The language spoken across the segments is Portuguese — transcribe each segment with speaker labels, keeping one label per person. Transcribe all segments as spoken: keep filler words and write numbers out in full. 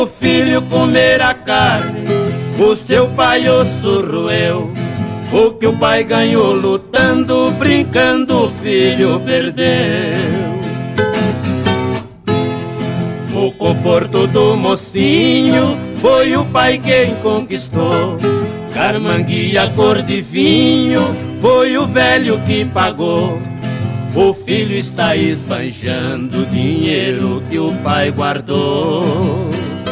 Speaker 1: O filho comer a carne, o seu pai osso roeu. O que o pai ganhou lutando, brincando, o filho perdeu. O conforto do mocinho foi o pai quem conquistou. Carmanguia cor de vinho foi o velho que pagou. O filho está esbanjando o dinheiro que o pai guardou.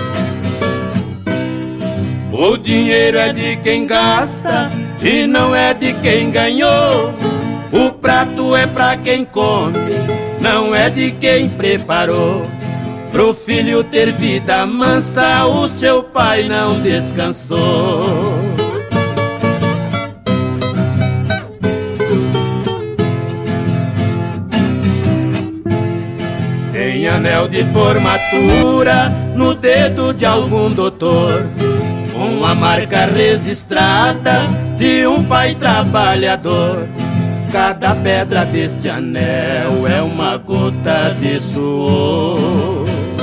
Speaker 1: O dinheiro é de quem gasta e não é de quem ganhou. O prato é pra quem come, não é de quem preparou. Pro filho ter vida mansa, o seu pai não descansou. Tem anel de formatura no dedo de algum doutor, com a marca registrada de um pai trabalhador. Cada pedra deste anel é uma gota de suor.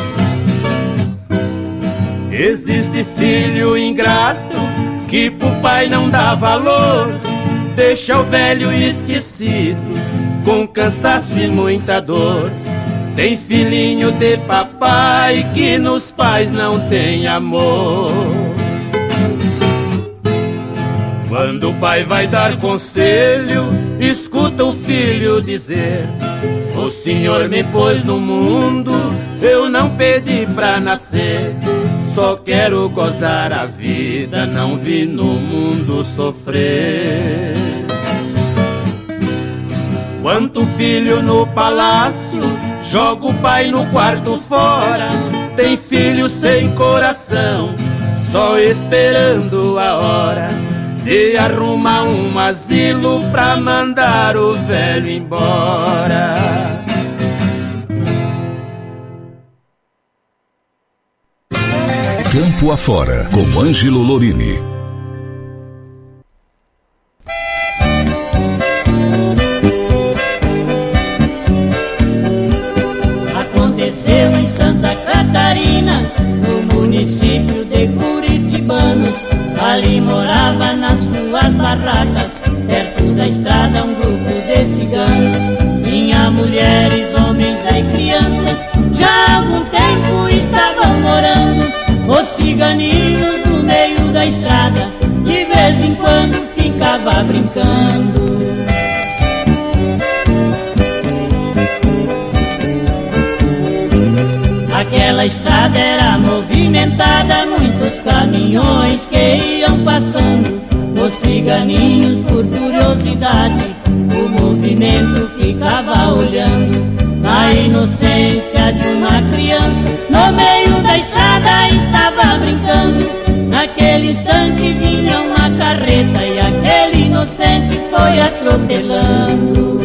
Speaker 1: Existe filho ingrato que pro pai não dá valor, deixa o velho esquecido com cansaço e muita dor. Tem filhinho de papai que nos pais não tem amor. Quando o pai vai dar conselho, escuta o filho dizer: o senhor me pôs no mundo, eu não pedi pra nascer. Só quero gozar a vida, não vi no mundo sofrer. Quanto filho no palácio, joga o pai no quarto fora. Tem filho sem coração, só esperando a hora de arrumar um asilo pra mandar o velho embora.
Speaker 2: Campo Afora, com Ângelo Lorini.
Speaker 3: Aconteceu em Santa Catarina, no município de Curitibanos. Ali morava nas suas barracas, perto da estrada, um grupo de ciganos. Tinha mulheres, homens e crianças, já há algum tempo estavam morando. Os ciganinhos no meio da estrada, de vez em quando ficava brincando. Aquela estrada era movimentada, muitos caminhões que iam passando. Os ciganinhos, por curiosidade, o movimento ficava olhando. Na inocência de uma criança, no meio da estrada estava brincando. Naquele instante vinha uma carreta e aquele inocente foi atropelando.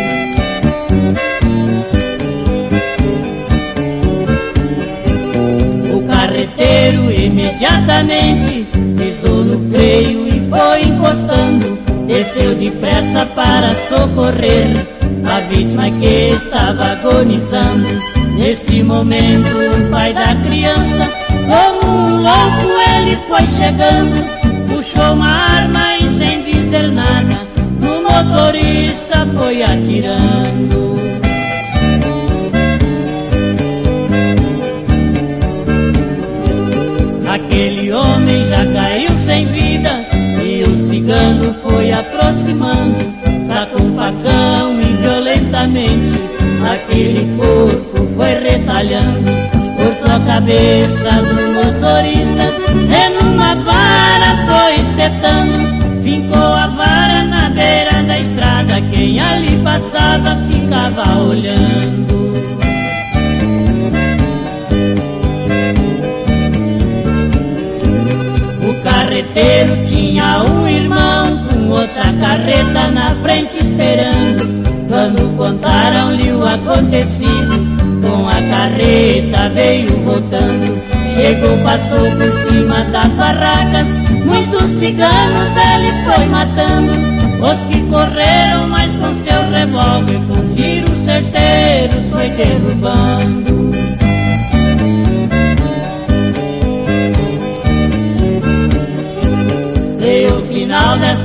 Speaker 3: O carreteiro imediatamente pisou no freio e foi encostando. Desceu depressa para socorrer a vítima que estava agonizando. Neste momento o pai da criança, como um louco ele foi chegando. Puxou uma arma e sem dizer nada, no motorista foi atirando. Aquele homem já caiu sem vida e o cigano foi aproximando. Sacou um facão e violentamente aquele corpo foi retalhando. Cortou a cabeça do motorista e numa vara foi espetando. Fincou a vara na beira da estrada, quem ali passava ficava olhando. O carreteiro tinha um irmão com outra carreta na frente esperando. Quando contaram-lhe o acontecido, com a carreta veio voltando. Chegou, passou por cima das barracas, muitos ciganos ele foi matando. Os que correram, mas com seu revólver, com tiros certeiros foi derrubando.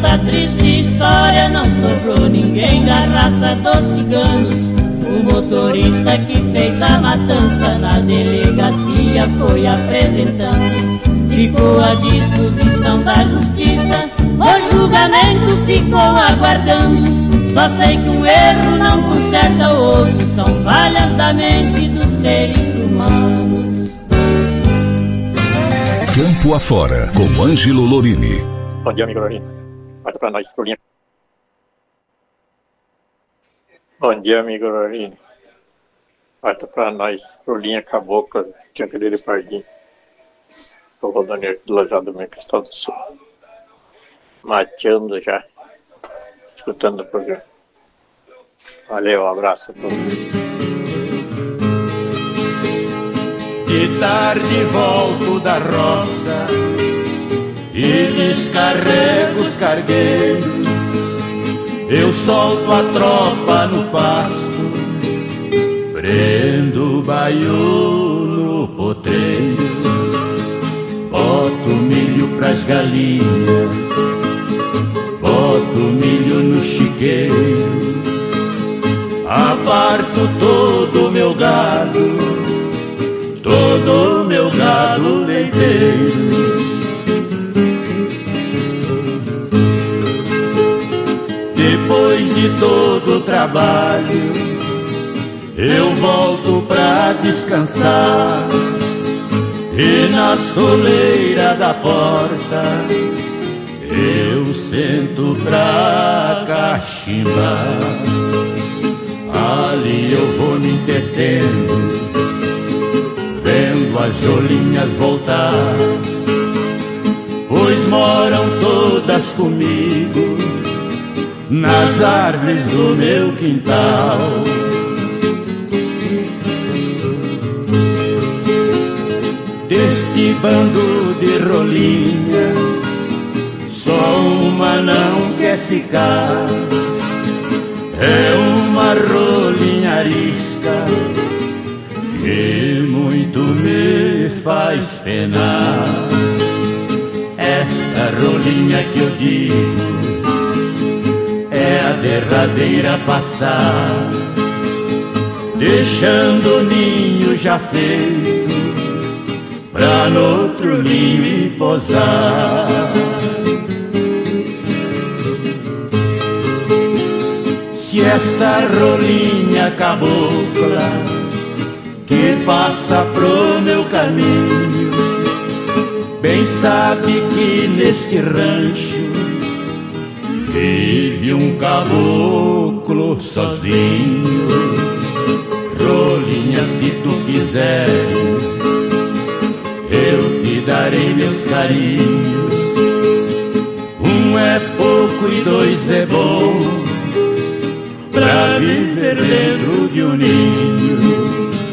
Speaker 3: Nessa triste história não sobrou ninguém da raça dos ciganos. O motorista que fez a matança na delegacia foi apresentando. Ficou à disposição da justiça, o julgamento ficou aguardando. Só sei que um erro não conserta o outro, são falhas da mente dos seres humanos.
Speaker 2: Campo Afora, com Ângelo Lorini.
Speaker 4: Bom dia, amigo Lorini. Bota pra nós, Lorini. Bom dia, amigo Lorini. Bota pra nós, Lolinha Cabocla, Tianqueira de Pardinho. Estou rodando aqui do Lajado do meu Cristal do Sul. Mateando já. Escutando o programa. Valeu, um abraço a todos.
Speaker 1: De tarde volto da roça e descarrego os cargueiros. Eu solto a tropa no pasto, prendo o baiô no potreiro, boto milho pras galinhas, boto milho no chiqueiro, aparto todo o meu gado, todo o meu gado leiteiro. Depois de todo o trabalho, eu volto pra descansar, e na soleira da porta eu sento pra cachimbar. Ali eu vou me entretendo, vendo as jolinhas voltar, pois moram todas comigo nas árvores do meu quintal. Deste bando de rolinha, só uma não quer ficar. É uma rolinha arisca que muito me faz penar. Esta rolinha que eu digo é a derradeira a passar, deixando o ninho já feito pra no outro ninho posar. Se essa rolinha cabocla que passa pro meu caminho bem sabe que neste rancho vive um caboclo sozinho. Rolinha, se tu quiseres, eu te darei meus carinhos. Um é pouco e dois é bom pra viver dentro de um ninho.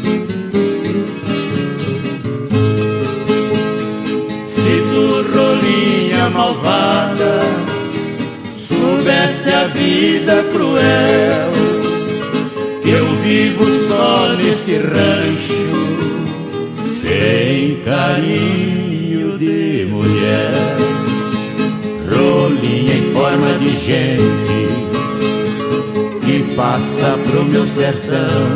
Speaker 1: Se tu, rolinha malvada, soubesse a vida cruel que eu vivo só neste rancho, sem carinho de mulher. Rolinha em forma de gente que passa pro meu sertão,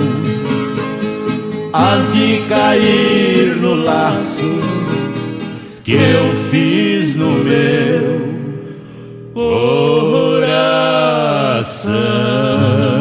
Speaker 1: hás de cair no laço que eu fiz no meu coração.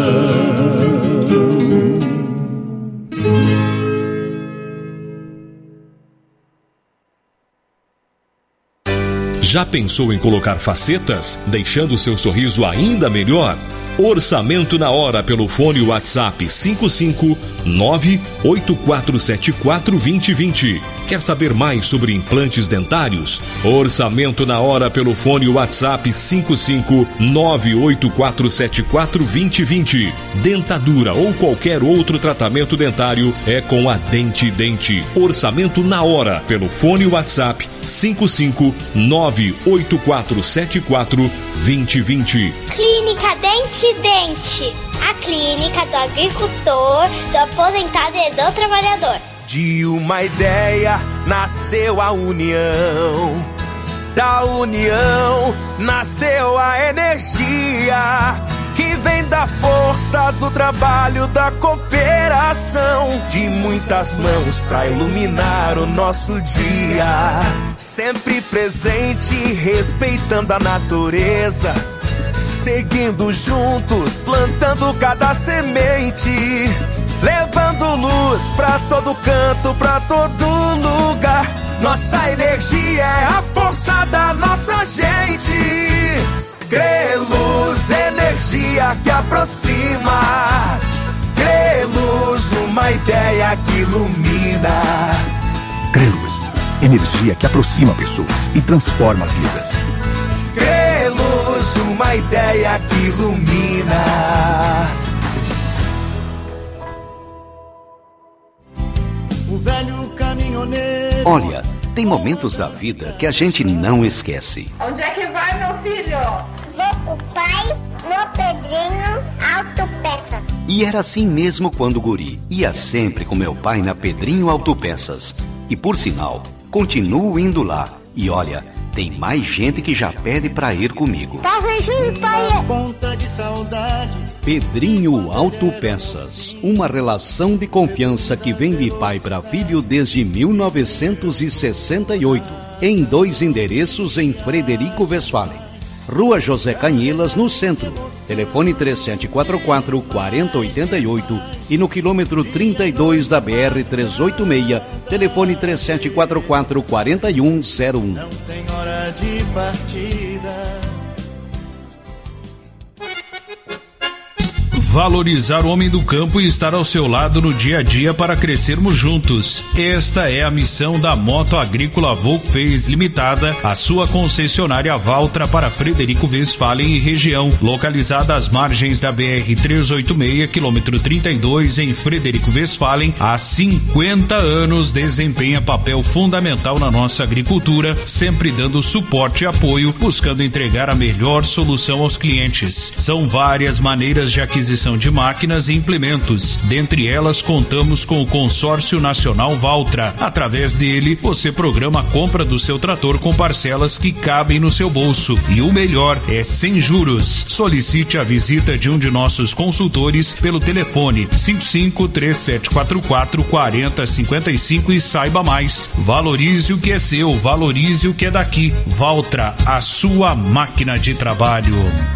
Speaker 5: Já pensou em colocar facetas, deixando seu sorriso ainda melhor? Orçamento na hora pelo fone WhatsApp cinco cinco nove oito quatro sete quatro dois zero dois zero. Quer saber mais sobre implantes dentários? Orçamento na hora pelo fone WhatsApp cinco cinco nove oito quatro sete quatro dois zero dois zero. Dentadura ou qualquer outro tratamento dentário é com a Dente Dente. Orçamento na hora pelo fone WhatsApp cinco cinco nove oito quatro sete quatro dois zero dois zero.
Speaker 6: Clínica Dente Dente, a clínica do agricultor, do aposentado e do trabalhador.
Speaker 7: De uma ideia nasceu a união, Da união nasceu a energia que vem da força do trabalho, da cooperação, de muitas mãos pra iluminar o nosso dia. Sempre presente, respeitando a natureza, seguindo juntos, plantando cada semente, levando luz pra todo canto, pra todo lugar. Nossa energia é a força da nossa gente. Creluz, energia que aproxima. Creluz, uma ideia que ilumina.
Speaker 8: Creluz, energia que aproxima pessoas e transforma vidas.
Speaker 7: Creluz, uma ideia que ilumina.
Speaker 9: O velho caminhoneiro.
Speaker 10: Olha, tem momentos da vida que a gente não esquece.
Speaker 11: Onde é que vai, meu filho?
Speaker 6: Vou com o pai no Pedrinho Autopeças.
Speaker 10: E era assim mesmo quando guri. Ia sempre com meu pai na Pedrinho Autopeças. E por sinal, continuo indo lá. E olha, tem mais gente que já pede pra ir comigo.
Speaker 6: Tá beijinho, pai.
Speaker 9: Ponta de saudade.
Speaker 12: Pedrinho Autopeças, uma relação de confiança que vem de pai para filho desde mil novecentos e sessenta e oito, em dois endereços em Frederico Westphalen. Rua José Canhilas, no centro. Telefone três sete quatro quatro, quatro zero oito oito e no quilômetro trinta e dois da B R trezentos e oitenta e seis, telefone três sete quatro quatro, quatro um zero um.
Speaker 9: Não tem hora de partida.
Speaker 13: Valorizar o homem do campo e estar ao seu lado no dia a dia para crescermos juntos. Esta é a missão da Moto Agrícola Volkswagen Limitada, a sua concessionária Valtra para Frederico Westphalen e região, localizada às margens da B R trezentos e oitenta e seis, quilômetro trinta e dois, em Frederico Westphalen. Há cinquenta anos desempenha papel fundamental na nossa agricultura, sempre dando suporte e apoio, buscando entregar a melhor solução aos clientes. São várias maneiras de aquisição de máquinas e implementos. Dentre elas, contamos com o Consórcio Nacional Valtra. Através dele, você programa a compra do seu trator com parcelas que cabem no seu bolso. E o melhor, é sem juros. Solicite a visita de um de nossos consultores pelo telefone cinco cinco, três sete quatro quatro, quatro zero cinco cinco e saiba mais. Valorize o que é seu, valorize o que é daqui. Valtra, a sua máquina de trabalho.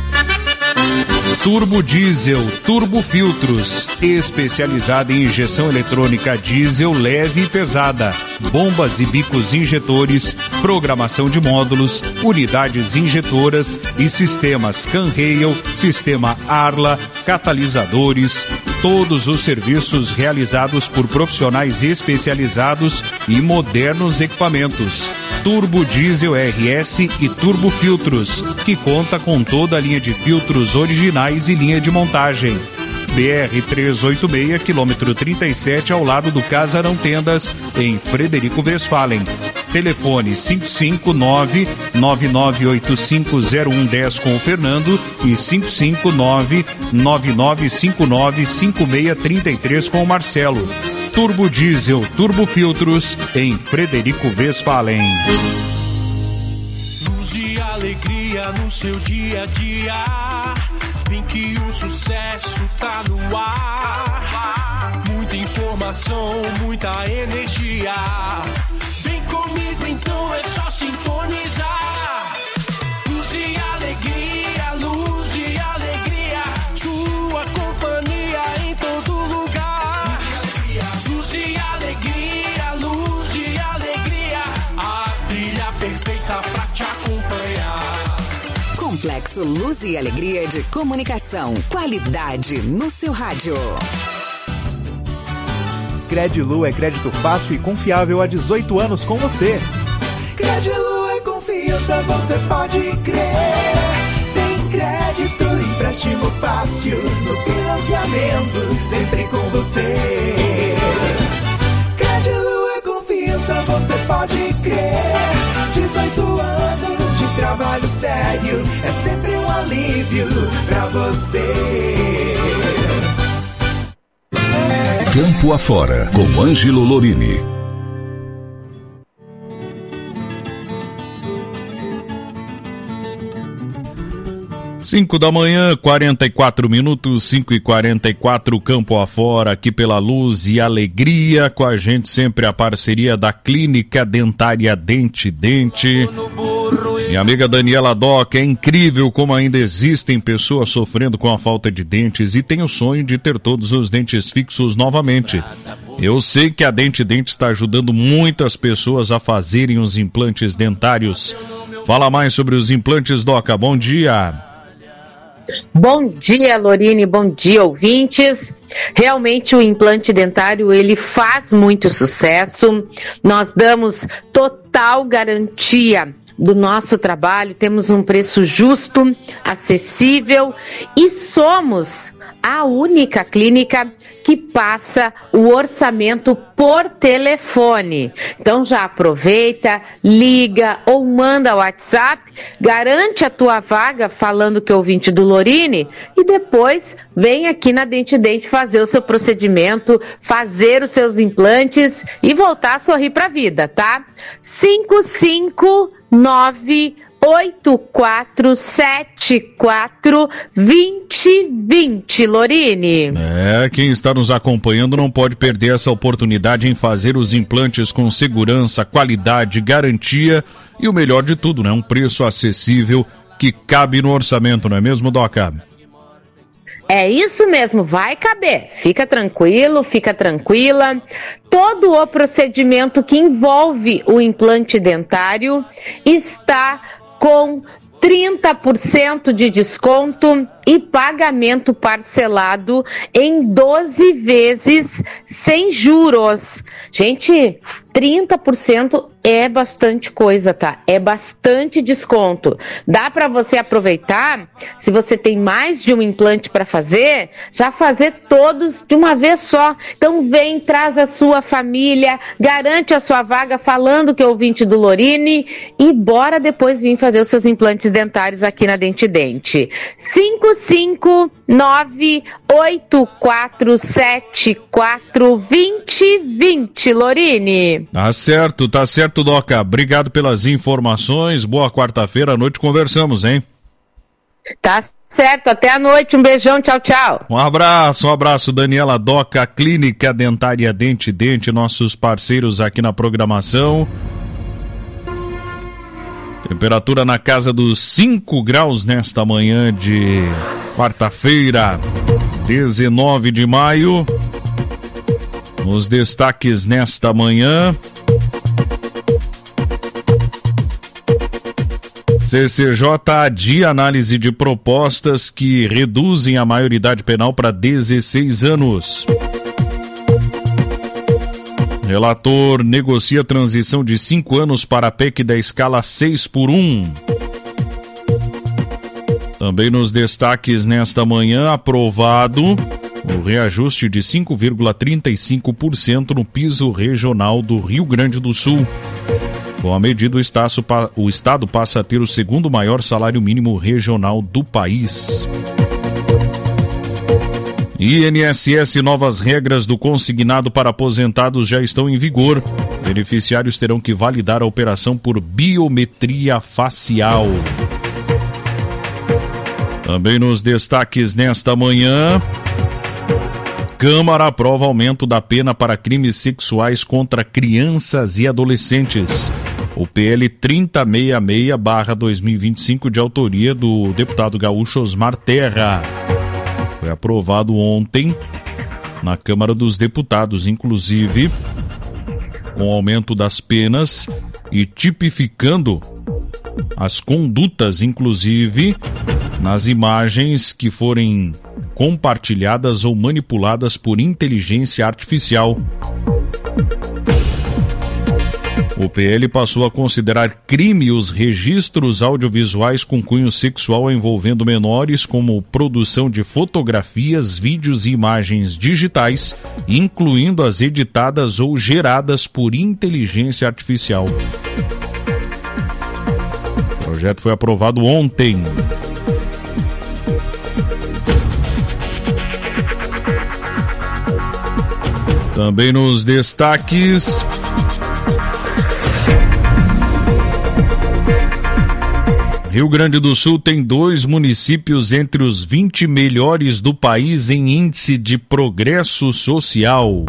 Speaker 13: Turbo Diesel, Turbo Filtros, especializada em injeção eletrônica diesel leve e pesada, bombas e bicos injetores, programação de módulos, unidades injetoras e sistemas Canrail, sistema Arla, catalisadores, todos os serviços realizados por profissionais especializados e modernos equipamentos. Turbo Diesel R S e Turbo Filtros, que conta com toda a linha de filtros originais e linha de montagem. B R trezentos e oitenta e seis, quilômetro trinta e sete, ao lado do Casarão Tendas, em Frederico Westphalen. Telefone cinco cinco nove, nove nove oito cinco, zero um um zero com o Fernando e cinco cinco nove, nove nove cinco nove, cinco seis três três com o Marcelo. Turbo Diesel, Turbo Filtros, em Frederico Westphalen.
Speaker 14: Luz e alegria no seu dia a dia. Vem que o sucesso tá no ar. Muita informação, muita energia. Vem comigo então, é só sintonizar. Luz e alegria, luz e alegria. Sua companhia em todo lugar. Luz e alegria, luz e alegria. A trilha perfeita pra te acompanhar.
Speaker 15: Complexo Luz e Alegria de Comunicação. Qualidade no seu rádio.
Speaker 16: Credilu é crédito fácil e confiável há dezoito anos com você.
Speaker 7: Credilu é confiança, você pode crer. Tem crédito, empréstimo fácil no financiamento, sempre com você. Credilu é confiança, você pode crer. dezoito anos de trabalho sério, é sempre um alívio pra você.
Speaker 2: Campo Afora, com Ângelo Lorini.
Speaker 13: cinco da manhã, quarenta e quatro minutos, cinco e quarenta e quatro, campo afora, aqui pela Luz e Alegria, com a gente sempre a parceria da Clínica Dentária Dente Dente. Minha amiga Daniela Doc, é incrível como ainda existem pessoas sofrendo com a falta de dentes e têm o sonho de ter todos os dentes fixos novamente. Eu sei que a Dente Dente está ajudando muitas pessoas a fazerem os implantes dentários. Fala mais sobre os implantes, Doca. Bom dia.
Speaker 17: Bom dia, Lorine, bom dia, ouvintes. Realmente o implante dentário, ele faz muito sucesso. Nós damos total garantia do nosso trabalho, temos um preço justo, acessível e somos a única clínica que passa o orçamento por telefone. Então já aproveita, liga ou manda WhatsApp, garante a tua vaga falando que é ouvinte do Lorine e depois vem aqui na Dente Dente fazer o seu procedimento, fazer os seus implantes e voltar a sorrir pra vida, tá? cinco cinco nove oito quatro sete quatro dois zero dois zero, Lorine.
Speaker 13: É, quem está nos acompanhando não pode perder essa oportunidade em fazer os implantes com segurança, qualidade, garantia e o melhor de tudo, né? Um preço acessível que cabe no orçamento, não é mesmo, Doca?
Speaker 17: É isso mesmo, vai caber. Fica tranquilo, fica tranquila. Todo o procedimento que envolve o implante dentário está com trinta por cento de desconto e pagamento parcelado em doze vezes sem juros. Gente, trinta por cento é bastante coisa, tá? É bastante desconto. Dá para você aproveitar, se você tem mais de um implante para fazer, já fazer todos de uma vez só. Então vem, traz a sua família, garante a sua vaga falando que é ouvinte do Lorine e bora depois vir fazer os seus implantes dentários aqui na Dente Dente. cinco cinco nove oito quatro sete quatro dois zero dois zero, Lorine.
Speaker 13: Tá certo, tá certo, Doca. Obrigado pelas informações. Boa quarta-feira à noite, conversamos, hein?
Speaker 17: Tá certo, até a noite. Um beijão, tchau, tchau.
Speaker 13: Um abraço, um abraço, Daniela Doca, Clínica Dentária Dente Dente, nossos parceiros aqui na programação. Temperatura na casa dos cinco graus nesta manhã de quarta-feira, dezenove de maio. Nos destaques nesta manhã: C C J adia análise de propostas que reduzem a maioridade penal para dezesseis anos. Relator negocia transição de cinco anos para a P E C da escala seis por um. Também nos destaques nesta manhã, aprovado o reajuste de cinco vírgula trinta e cinco por cento no piso regional do Rio Grande do Sul. Com a medida, o Estado passa a ter o segundo maior salário mínimo regional do país. I N S S, novas regras do consignado para aposentados já estão em vigor. Beneficiários terão que validar a operação por biometria facial. Também nos destaques nesta manhã: Câmara aprova aumento da pena para crimes sexuais contra crianças e adolescentes. O P L trinta e sessenta e seis barra dois mil e vinte e cinco, de autoria do deputado gaúcho Osmar Terra, foi aprovado ontem na Câmara dos Deputados, inclusive com aumento das penas e tipificando as condutas, inclusive nas imagens que forem compartilhadas ou manipuladas por inteligência artificial. O P L passou a considerar crime os registros audiovisuais com cunho sexual envolvendo menores, como produção de fotografias, vídeos e imagens digitais, incluindo as editadas ou geradas por inteligência artificial. O projeto foi aprovado ontem. Também nos destaques: Rio Grande do Sul tem dois municípios entre os vinte melhores do país em índice de progresso social.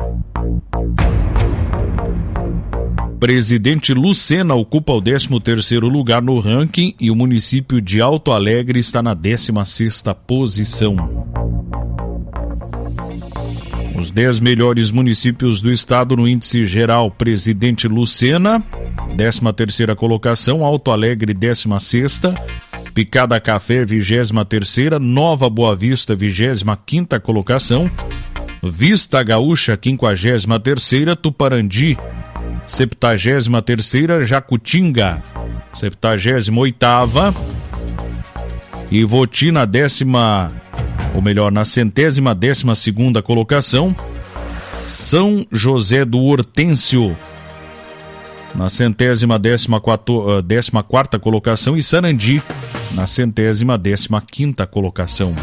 Speaker 13: Presidente Lucena ocupa o décimo terceiro lugar no ranking e o município de Alto Alegre está na décima sexta posição. Os dez melhores municípios do estado no índice geral: Presidente Lucena, décima terceira colocação, Alto Alegre, décima sexta, Picada Café, vigésima terceira, Nova Boa Vista, vigésima quinta colocação, Vista Gaúcha, quinquagésima terceira, Tuparandi, septagésima terceira, Jacutinga, septagésima oitava, e Voti na décima, ou melhor, na centésima décima segunda colocação, São José do Hortêncio, na centésima décima, quatro, décima quarta colocação, e Sarandi, na centésima décima quinta colocação.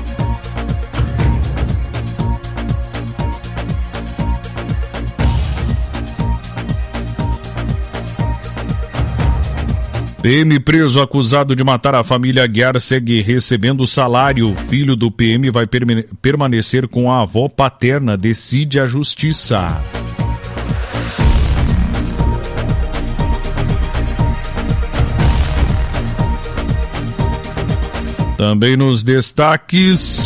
Speaker 13: P M preso acusado de matar a família Aguiar segue recebendo salário. O filho do P M vai permanecer com a avó paterna, decide a justiça. Também nos destaques,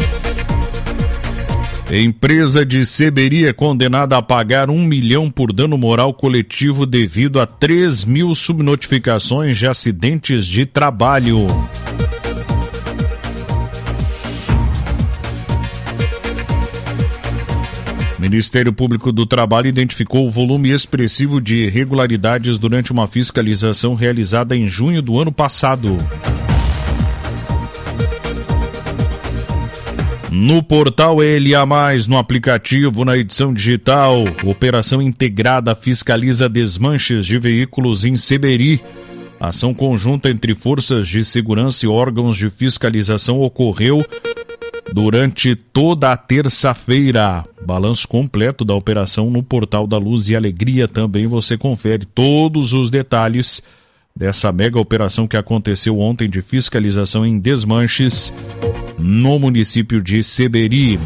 Speaker 13: empresa de Seberi é condenada a pagar um milhão por dano moral coletivo devido a três mil subnotificações de acidentes de trabalho. O Ministério Público do Trabalho identificou o volume expressivo de irregularidades durante uma fiscalização realizada em junho do ano passado. No portal L A mais, no aplicativo, na edição digital, operação integrada fiscaliza desmanches de veículos em Seberi. Ação conjunta entre forças de segurança e órgãos de fiscalização ocorreu durante toda a terça-feira. Balanço completo da operação no portal da Luz e Alegria. Também você confere todos os detalhes dessa mega operação que aconteceu ontem de fiscalização em desmanches no município de Seberi.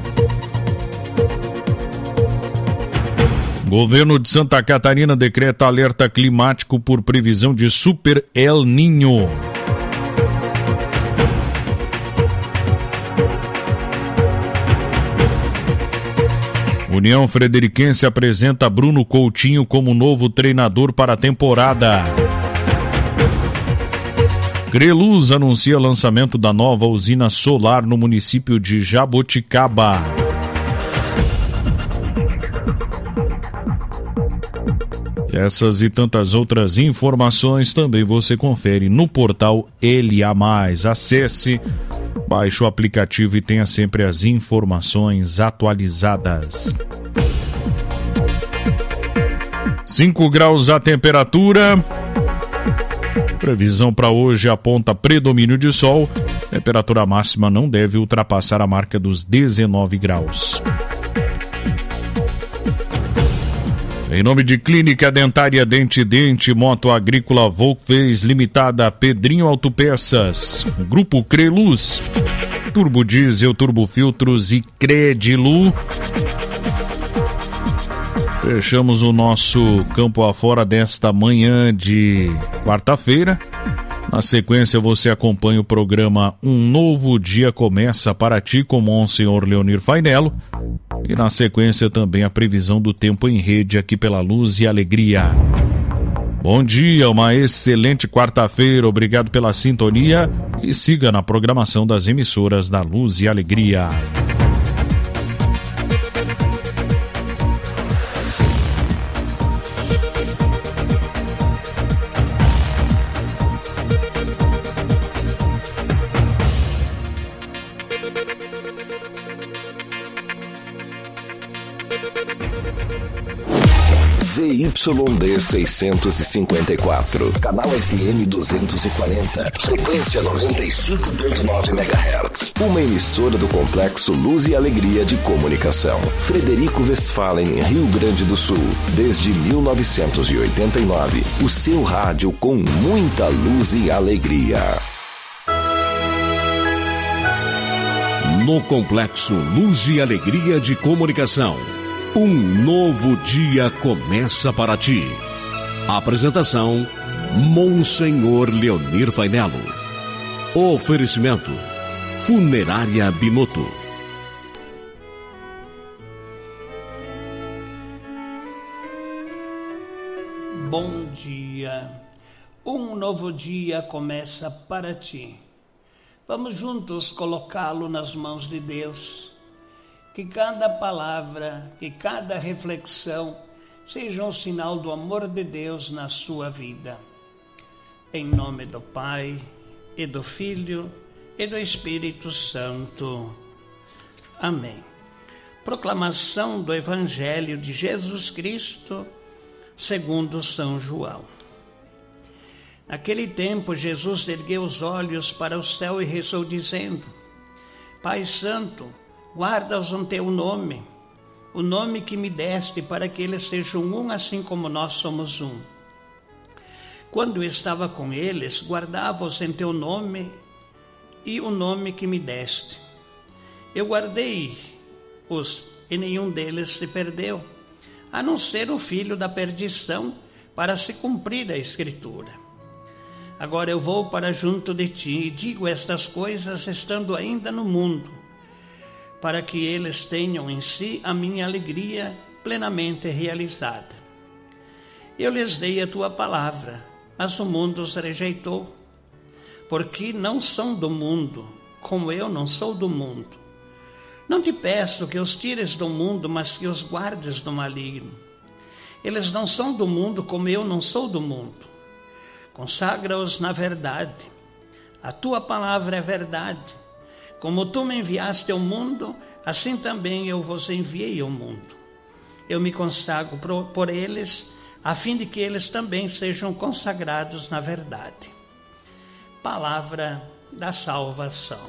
Speaker 13: Governo de Santa Catarina decreta alerta climático por previsão de Super El Niño. União Frederiquense apresenta Bruno Coutinho como novo treinador para a temporada. Creluz anuncia lançamento da nova usina solar no município de Jaboticaba. Essas e tantas outras informações também você confere no portal L A mais. Acesse, baixe o aplicativo e tenha sempre as informações atualizadas. cinco graus a temperatura. Previsão para hoje aponta predomínio de sol. Temperatura máxima não deve ultrapassar a marca dos dezenove graus. Em nome de Clínica Dentária Dente Dente, Moto Agrícola Volkswagen Limitada, Pedrinho Autopeças, Grupo Creluz, Turbo Diesel, Turbo Filtros e Credilu. Fechamos o nosso Campo Afora desta manhã de quarta-feira. Na sequência, você acompanha o programa Um Novo Dia Começa para Ti com Monsenhor Leonir Fainello. E na sequência também a previsão do tempo em rede aqui pela Luz e Alegria. Bom dia, uma excelente quarta-feira. Obrigado pela sintonia e siga na programação das emissoras da Luz e Alegria.
Speaker 2: Z Y Y D seiscentos e cinquenta e quatro, canal F M duzentos e quarenta, frequência noventa e cinco ponto nove megahertz. Uma emissora do Complexo Luz e Alegria de Comunicação. Frederico Westphalen, Rio Grande do Sul. Desde mil novecentos e oitenta e nove, o seu rádio com muita luz e alegria.
Speaker 5: No Complexo Luz e Alegria de Comunicação, um novo dia começa para ti. Apresentação: Monsenhor Leonir Fainello. Oferecimento: Funerária Binotto.
Speaker 18: Bom dia. Um novo dia começa para ti. Vamos juntos colocá-lo nas mãos de Deus. Que cada palavra, que cada reflexão seja um sinal do amor de Deus na sua vida. Em nome do Pai, e do Filho, e do Espírito Santo. Amém. Proclamação do Evangelho de Jesus Cristo, segundo São João. Naquele tempo, Jesus ergueu os olhos para o céu e rezou, dizendo: Pai Santo, guarda-os no teu nome, o nome que me deste, para que eles sejam um, assim como nós somos um. Quando eu estava com eles, guardava-os em teu nome e o nome que me deste. Eu guardei-os e nenhum deles se perdeu, a não ser o filho da perdição, para se cumprir a Escritura. Agora eu vou para junto de ti e digo estas coisas estando ainda no mundo, para que eles tenham em si a minha alegria plenamente realizada. Eu lhes dei a tua palavra, mas o mundo os rejeitou, porque não são do mundo, como eu não sou do mundo. Não te peço que os tires do mundo, mas que os guardes do maligno. Eles não são do mundo, como eu não sou do mundo. Consagra-os na verdade. A tua palavra é verdade. Como tu me enviaste ao mundo, assim também eu vos enviei ao mundo. Eu me consagro por, por eles, a fim de que eles também sejam consagrados na verdade. Palavra da salvação.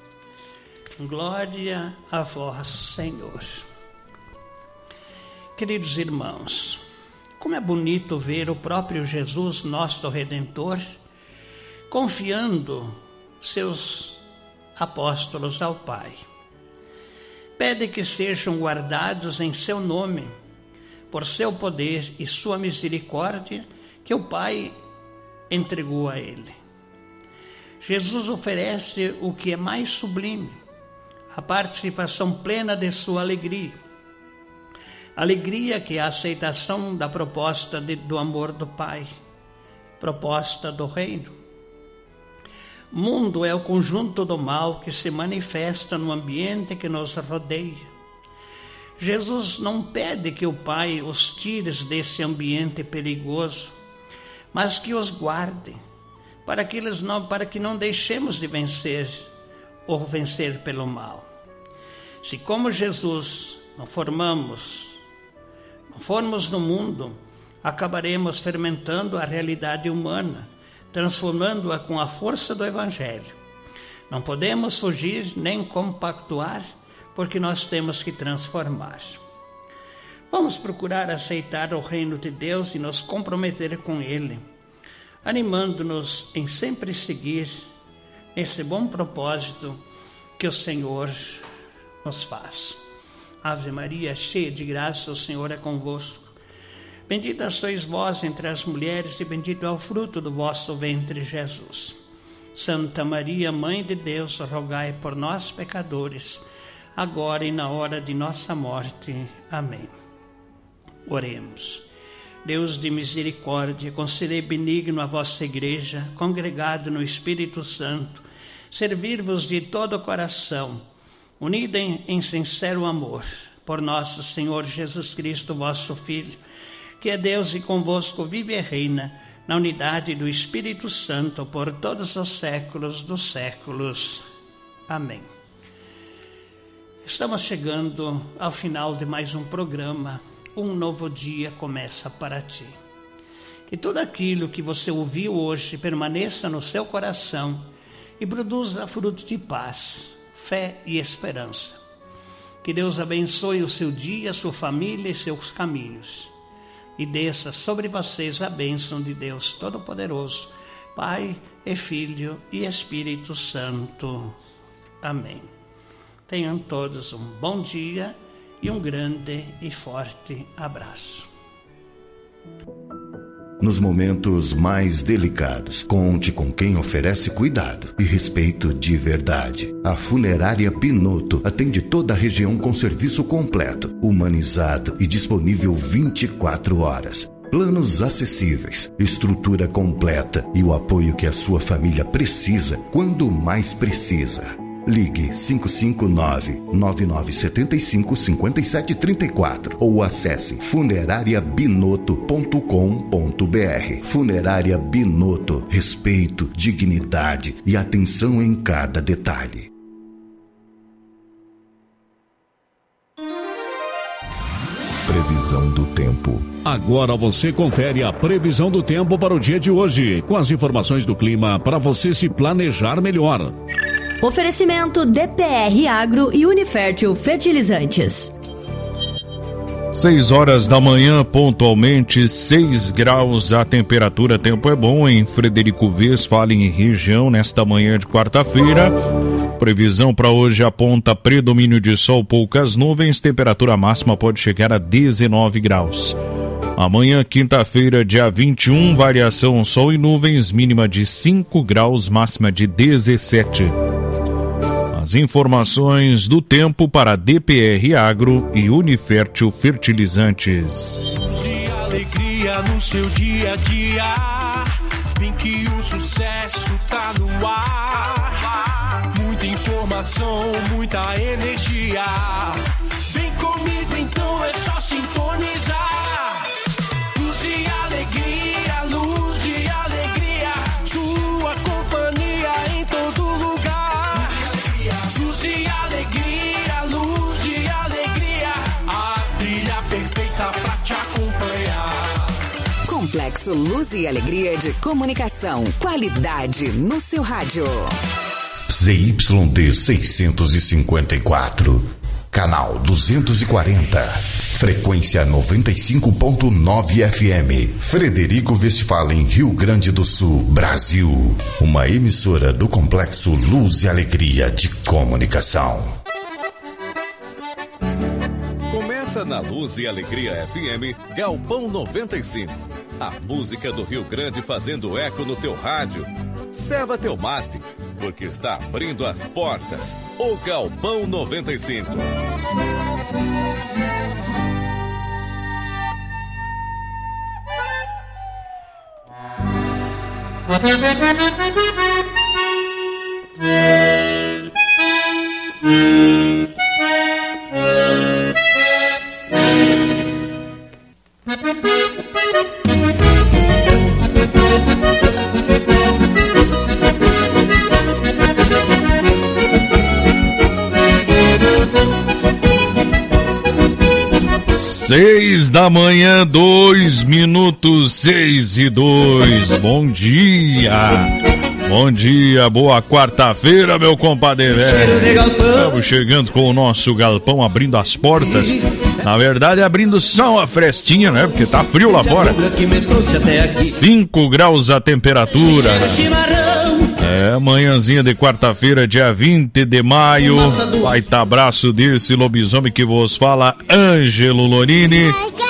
Speaker 18: Glória a vós, Senhor. Queridos irmãos, como é bonito ver o próprio Jesus, nosso Redentor, confiando seus apóstolos ao Pai. Pede que sejam guardados em seu nome, por seu poder e sua misericórdia, que o Pai entregou a ele. Jesus oferece o que é mais sublime, a participação plena de sua alegria. Alegria que é a aceitação da proposta de, do amor do Pai, proposta do reino. Mundo é o conjunto do mal que se manifesta no ambiente que nos rodeia. Jesus não pede que o Pai os tire desse ambiente perigoso, mas que os guarde, para que, eles não, para que não deixemos de vencer ou vencer pelo mal. Se como Jesus não formamos, não formos no mundo, acabaremos fermentando a realidade humana, transformando-a com a força do Evangelho. Não podemos fugir nem compactuar, porque nós temos que transformar. Vamos procurar aceitar o reino de Deus e nos comprometer com Ele, animando-nos em sempre seguir esse bom propósito que o Senhor nos faz. Ave Maria, cheia de graça, o Senhor é convosco. Bendita sois vós entre as mulheres e bendito é o fruto do vosso ventre, Jesus. Santa Maria, Mãe de Deus, rogai por nós, pecadores, agora e na hora de nossa morte. Amém. Oremos. Deus de misericórdia, concedei benigno a vossa igreja, congregado no Espírito Santo, servir-vos de todo o coração, unida em, em sincero amor, por nosso Senhor Jesus Cristo, vosso Filho, que é Deus e convosco vive e reina, na unidade do Espírito Santo, por todos os séculos dos séculos. Amém. Estamos chegando ao final de mais um programa, um novo dia começa para ti. Que tudo aquilo que você ouviu hoje permaneça no seu coração e produza fruto de paz, fé e esperança. Que Deus abençoe o seu dia, sua família e seus caminhos. E desça sobre vocês a bênção de Deus Todo-Poderoso, Pai e Filho e Espírito Santo. Amém. Tenham todos um bom dia e um grande e forte abraço.
Speaker 19: Nos momentos mais delicados, conte com quem oferece cuidado e respeito de verdade. A Funerária Binotto atende toda a região com serviço completo, humanizado e disponível vinte e quatro horas. Planos acessíveis, estrutura completa e o apoio que a sua família precisa quando mais precisa. Ligue cinco cinco nove, nove nove sete cinco, cinco sete três quatro ou acesse funeraria binotto ponto com ponto br. Funerária Binotto, respeito, dignidade e atenção em cada detalhe.
Speaker 2: Previsão do tempo.
Speaker 5: Agora você confere a previsão do tempo para o dia de hoje, com as informações do clima para você se planejar melhor.
Speaker 20: Oferecimento D P R Agro e Unifértil Fertilizantes.
Speaker 13: seis horas da manhã, pontualmente, seis graus a temperatura. Tempo é bom em Frederico Westphalen e região nesta manhã de quarta-feira. Previsão para hoje aponta predomínio de sol, poucas nuvens. Temperatura máxima pode chegar a dezenove graus. Amanhã, quinta-feira, dia vinte e um, variação sol e nuvens, mínima de cinco graus, máxima de dezessete. As informações do tempo para D P R Agro e Unifértil Fertilizantes.
Speaker 14: De alegria no seu dia a dia, vem que o sucesso tá no ar. Muita informação, muita energia. Vem comigo então, é só sintonizar. Luz e alegria, luz e alegria, sua companhia em todo lugar. Luz e alegria, luz e alegria, a trilha perfeita pra te acompanhar.
Speaker 15: Complexo Luz e Alegria de Comunicação. Qualidade no seu rádio.
Speaker 19: Z Y D seiscentos e cinquenta e quatro, canal duzentos e quarenta, frequência noventa e cinco ponto nove F M, Frederico Westphalen, Rio Grande do Sul, Brasil. Uma emissora do Complexo Luz e Alegria de Comunicação.
Speaker 5: Começa na Luz e Alegria F M, Galpão noventa e cinco. A música do Rio Grande fazendo eco no teu rádio. Serva teu mate, porque está abrindo as portas. O Galpão noventa e cinco.
Speaker 13: Seis da manhã, dois minutos, seis e dois. Bom dia. Bom dia, boa quarta-feira, meu compadre velho. Estamos chegando com o nosso galpão abrindo as portas. Na verdade, abrindo só uma frestinha, né? Porque tá frio lá fora. cinco graus a temperatura. É, manhãzinha de quarta-feira, dia vinte de maio. Vai tá abraço desse lobisomem que vos fala, Ângelo Lorini.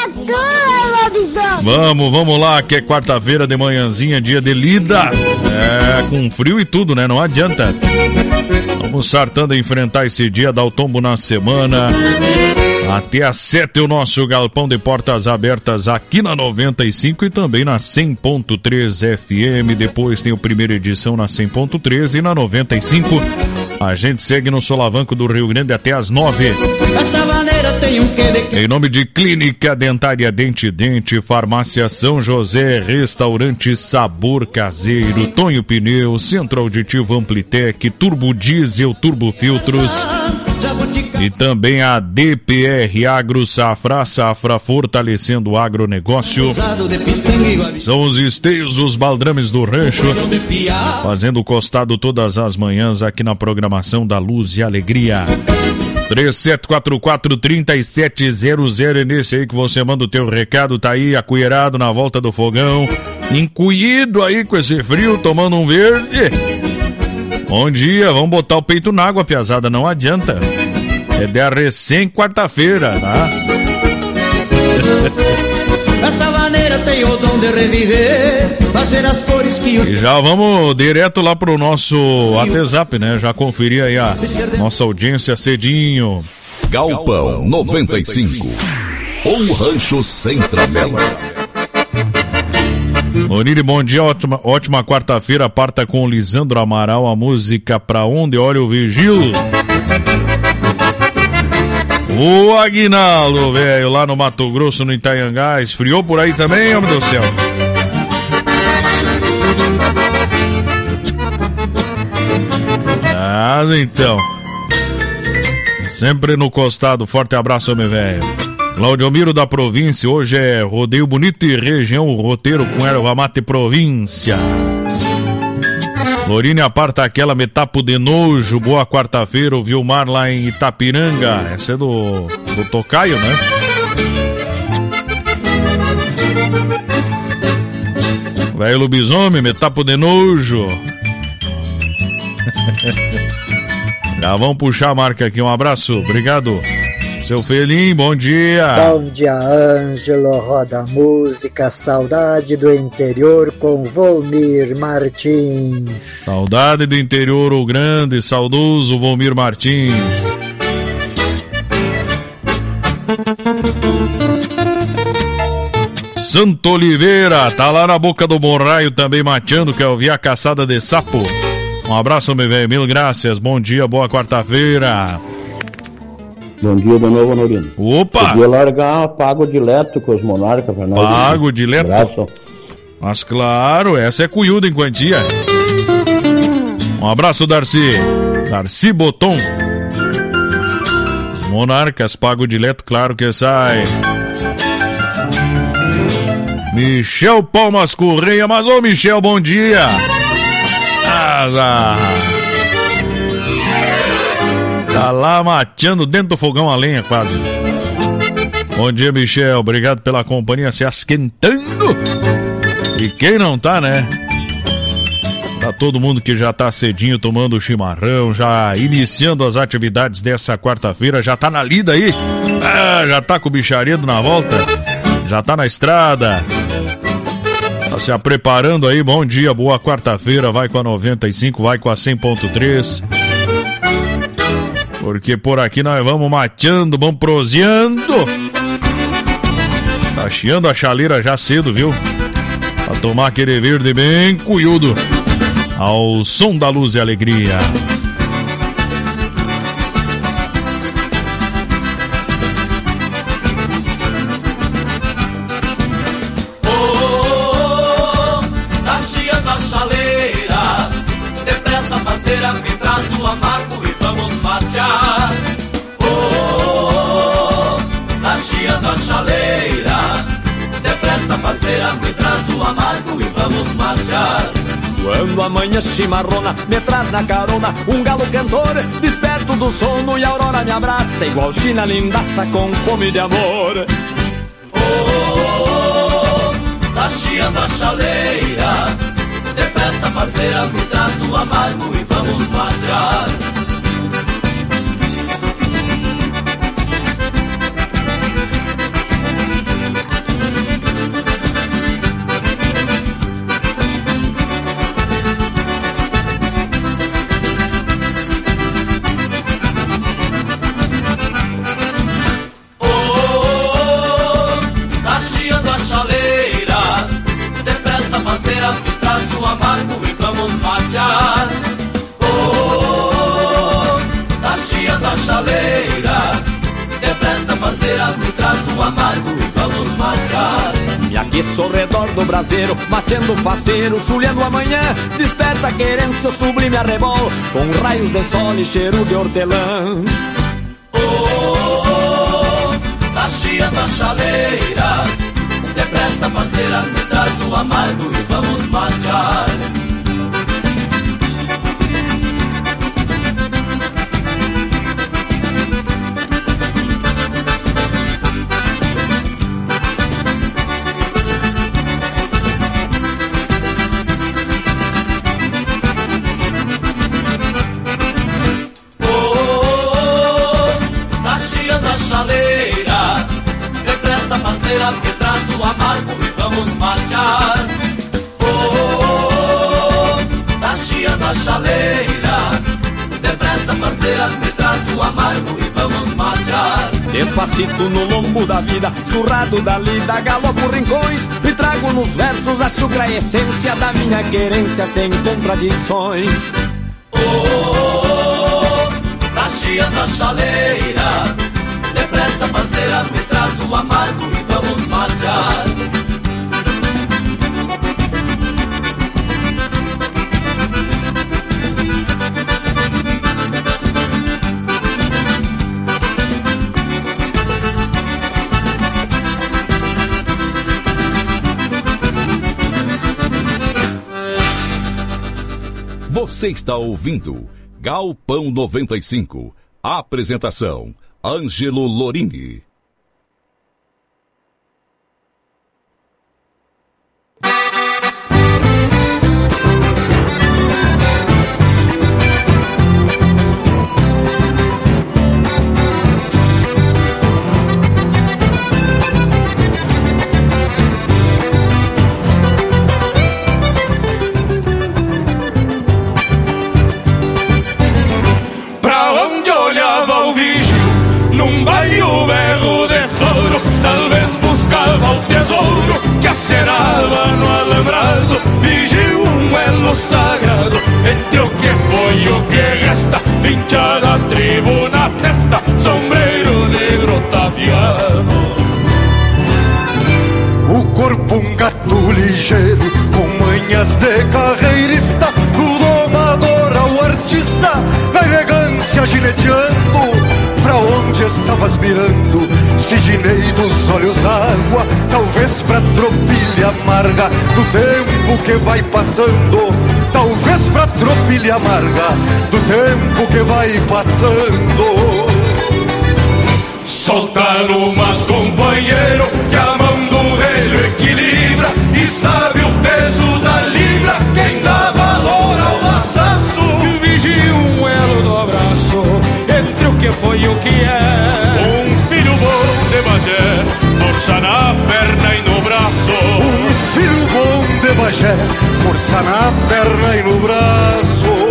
Speaker 13: Vamos, vamos lá, que é quarta-feira de manhãzinha, dia de lida. É, com frio e tudo, né? Não adianta. Vamos sartando a enfrentar esse dia, dar o tombo na semana. Até às sete o nosso galpão de portas abertas aqui na noventa e cinco e também na cem ponto três F M. Depois tem a primeira edição na cem ponto três e na noventa e cinco. A gente segue no Solavanco do Rio Grande até às nove. Em nome de Clínica Dentária Dente Dente, Farmácia São José, Restaurante Sabor Caseiro, Tonho Pneu, Centro Auditivo Amplitec, Turbo Diesel, Turbo Filtros, E também a D P R Agro Safra, Safra fortalecendo o agronegócio. São os esteios, os baldrames do rancho, fazendo costado todas as manhãs aqui na programação da Luz e Alegria. três sete quatro quatro, três sete zero zero, é nesse aí que você manda o teu recado, tá aí acuerado na volta do fogão, encuído aí com esse frio, tomando um verde. Bom dia, vamos botar o peito na água, piazada, não adianta. É de recém quarta-feira, tá?
Speaker 9: Esta maneira tem o dom de reviver, fazer as cores que...
Speaker 13: E já vamos direto lá pro nosso WhatsApp, né? Já conferir aí a nossa audiência cedinho.
Speaker 2: Galpão noventa e cinco, um rancho sem tramela.
Speaker 13: Onire, bom dia, ótima, ótima quarta-feira, parta com o Lisandro Amaral, a música Pra Onde Olha o Vigil. O Aguinaldo, velho, lá no Mato Grosso, no Itanhangá, esfriou por aí também, homem do céu. Mas então, sempre no costado, forte abraço, meu velho. Claudio Miro da província, hoje é rodeio bonito e região, roteiro com erva mate província. Lorine aparta aquela metapo de nojo, boa quarta-feira, o Vilmar lá em Itapiranga, essa é do, do Tocaio, né? Velho lobisomem, metapo de nojo. Já vamos puxar a marca aqui, um abraço, obrigado. Seu Felim, bom dia.
Speaker 21: Bom dia, Ângelo, roda música, saudade do interior com Volmir Martins.
Speaker 13: Saudade do interior, o grande, saudoso Volmir Martins. Santo Oliveira, tá lá na boca do Morraio também mateando, que eu vi a caçada de sapo. Um abraço, meu velho, mil graças, bom dia, boa quarta-feira.
Speaker 22: Bom dia de novo, Norino.
Speaker 13: Opa!
Speaker 22: Podia largar Pago Dileto com os monarcas pra nós.
Speaker 13: Pago Dileto? Abraço. Mas claro, essa é cunhuda em quantia. Um abraço, Darcy. Darcy Boton. Os monarcas, Pago Dileto, claro que sai. Michel Palmas Correia, mas ô Michel, bom dia. Ah, tá lá mateando dentro do fogão a lenha quase. Bom dia, Michel, obrigado pela companhia, se esquentando. E quem não tá, né? Tá todo mundo que já tá cedinho tomando chimarrão, já iniciando as atividades dessa quarta-feira, já tá na lida aí. Ah, já tá com o bicharedo na volta, já tá na estrada. Tá se preparando aí, bom dia, boa quarta-feira, vai com a noventa e cinco, vai com a cem ponto três. Porque por aqui nós vamos mateando, vamos proseando. Tá chiando a chaleira já cedo, viu? Pra tomar aquele verde bem cunhudo. Ao som da Luz e Alegria.
Speaker 23: Oh, tá chiando a chaleira. Depressa, parceira, me traz o amargo e vamos matear. Oh, tá chiando a chaleira. Depressa, parceira, me traz o amargo e vamos matear.
Speaker 24: Quando a manhã chimarrona me traz na carona um galo cantor, desperto do sono e a aurora me abraça, igual China lindaça com fome de amor.
Speaker 23: Oh, tá chiando a chaleira. Depressa, parceira, me traz o amargo e vamos matear. Me traz o amargo e vamos matear. Oh, tá chiando a chaleira. Depressa, parceira, me traz o amargo e vamos matear.
Speaker 24: Me aqueço ao redor do braseiro, batendo faceiro, chulhando a manhã. Desperta a querência, o sublime arrebol, com raios de sol e cheiro de hortelã.
Speaker 23: oh, tá chiando a chaleira. Depressa, parceira, me traz o amargo e vamos matear. Parceira, me traz o amargo e vamos matear. Oh, oh, oh, tá chiando a chaleira. Depressa, parceira, me traz o amargo e vamos matear.
Speaker 24: Despacito no lombo da vida, surrado da lida, galopo rincões e trago nos versos a chucra essência da minha querência sem contradições.
Speaker 23: Oh, oh, oh, tá chiando a chaleira. Depressa, parceira, me traz o amargo e vamos matear.
Speaker 5: Você está ouvindo Galpão noventa e cinco. Apresentação: Ângelo Lorini.
Speaker 14: Cerava no alambrado, vigiu um elo sagrado entre o que foi e o que resta. Vinchada tribo na testa, sombreiro negro tapeado.
Speaker 1: O corpo um gato ligeiro, com manhas de carreirista, do domador ao artista, na elegância gineteando. Pra onde estavas mirando, Sidney dos olhos d'água? Talvez pra tropilha amarga do tempo que vai passando. Talvez pra tropilha amarga do tempo que vai passando.
Speaker 14: Solta no mas companheiro, que a mão do relho equilibra e sabe o peso da libra. Quem dá valor ao laçaço, vigia um elo do abraço entre o que foi e o que é. Um filho bom de Bagé, força na perna e no braço.
Speaker 1: Um filho bom de Bagé, força na perna e no braço.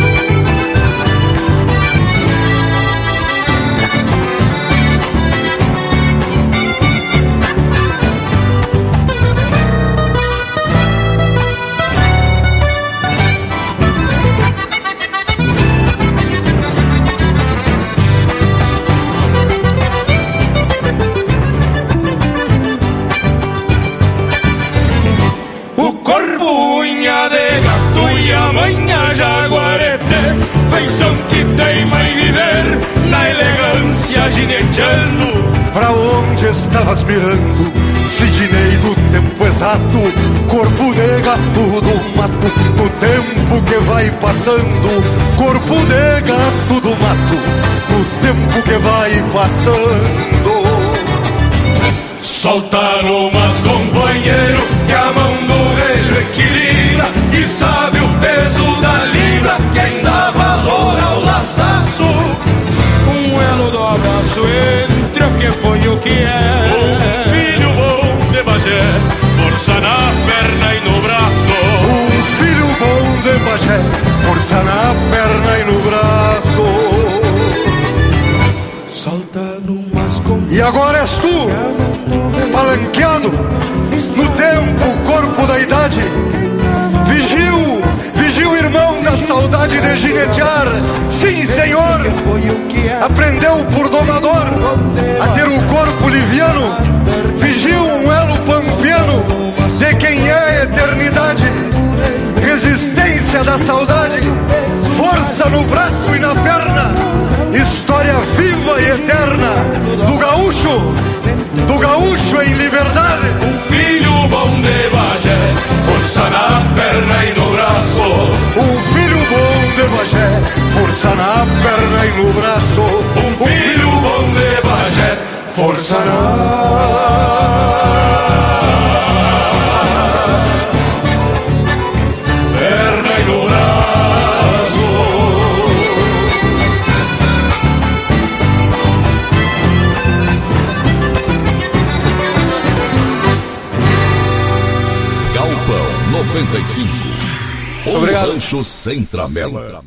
Speaker 14: Amanhã jaguarete, feição que teima em viver, na elegância gineteando.
Speaker 1: Pra onde estavas mirando, Sidney do tempo exato? Corpo de gato do mato, no tempo que vai passando. Corpo de gato do mato, no tempo que vai passando.
Speaker 14: Solta no mas companheiro, que a mão do relho equilibra e sabe o peso da libra. Quem dá valor ao laçaço, um elo do abraço entre o que foi e o que é. Um filho bom de Bagé, força na perna e no braço.
Speaker 1: Um filho bom de Bagé, força na perna e no braço.
Speaker 14: Solta no mas companheiro.
Speaker 1: E agora és tu, palanqueado, no tempo, corpo da idade. Vigiu, vigiu, irmão da saudade de ginetear. Sim, senhor, aprendeu por domador a ter um corpo liviano. Vigiu um elo pampiano de quem é eternidade. Resistência da saudade, força no braço e na perna, história viva e eterna. Criado em liberdade,
Speaker 14: um filho bom de Bagé, força na perna e no braço.
Speaker 1: Um filho bom de Bagé, força na perna e no braço.
Speaker 14: Um filho bom de Bagé, força na perna e no braço.
Speaker 2: Galpão noventa e cinco.
Speaker 1: Obrigado.
Speaker 2: O Rancho Sem Tramela.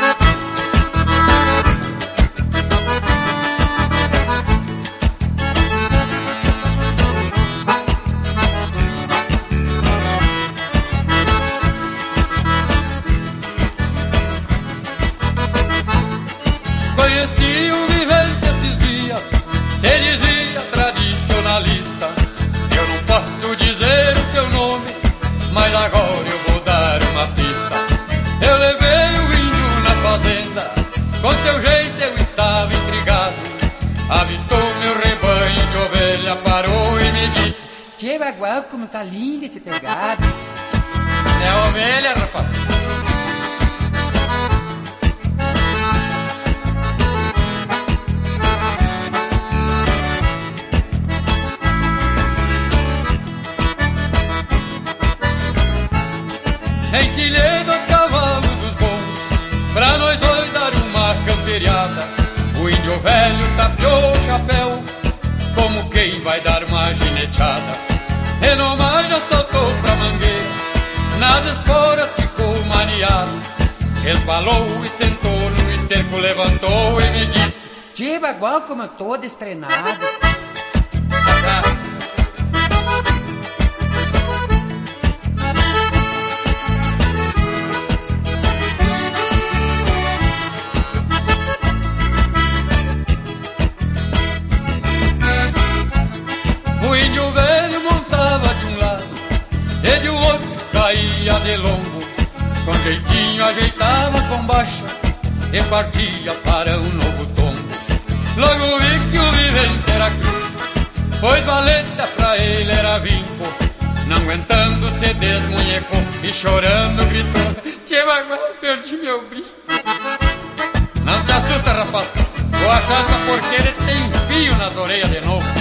Speaker 3: Conheci um vivente esses dias, se dizia tradicionalista. Eu não posso dizer o seu nome, mas agora eu vou dar uma pista. Eu levei o índio na fazenda, com seu jeito eu estava intrigado. Avistou meu rebanho de ovelha, parou e me disse: tchê, Bagual, como tá lindo esse teu gado. É ovelha, rapaz. Ensinei dos cavalos dos bons, pra nós dois dar uma camperiada. O índio velho tapeou o chapéu, como quem vai dar uma gineteada. E no mar já soltou pra mangueira, nas esporas ficou maniado. Resbalou e sentou no esterco, levantou e me disse: tchê, Bagual, como eu tô destrenado. O índio velho montava de um lado e de um outro caía de lombo. Com jeitinho ajeitava as bombachas e partia para um novo tombo. Logo vi que o vivente era cru, pois valeta pra ele era vinco. Não aguentando se desmunhecou e chorando gritou: tchê, Bagual, perdi meu brinco. Não te assusta, rapaz, vou achar essa porqueira e tem fio nas orelhas de novo.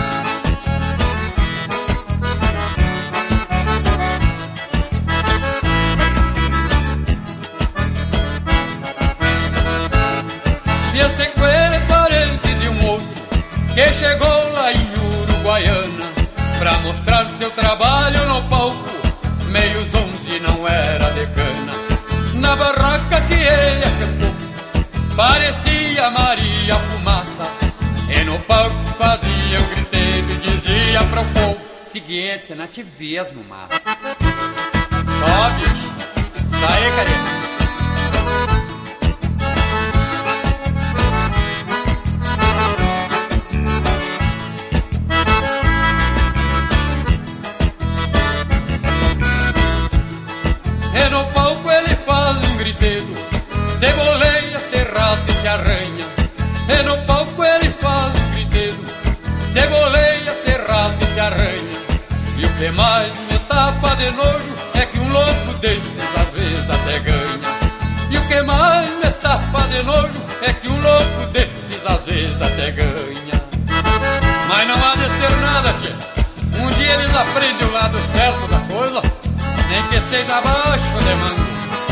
Speaker 3: E este coelho é parente de um outro que chegou lá em Uruguaiana pra mostrar seu trabalho no palco. Meios onze não era de cana. Na barraca que ele acampou parecia Maria Fumaça, e no palco fazia o griteiro e dizia pro povo: seguinte, se nativismo, massa. Só, bicho, sai, carinha. E no palco ele faz um griteiro, se boleia, se rasga e se arranha. E no palco ele faz um griteiro, se boleia, se rasga e se arranha. E o que mais me tapa de nojo é que um louco desses às vezes até ganha. E o que mais me tapa de nojo é que um louco desses às vezes até ganha. Mas não há de ser nada, tchê. Um dia eles aprendem o lado certo da coisa, nem que seja abaixo de manga.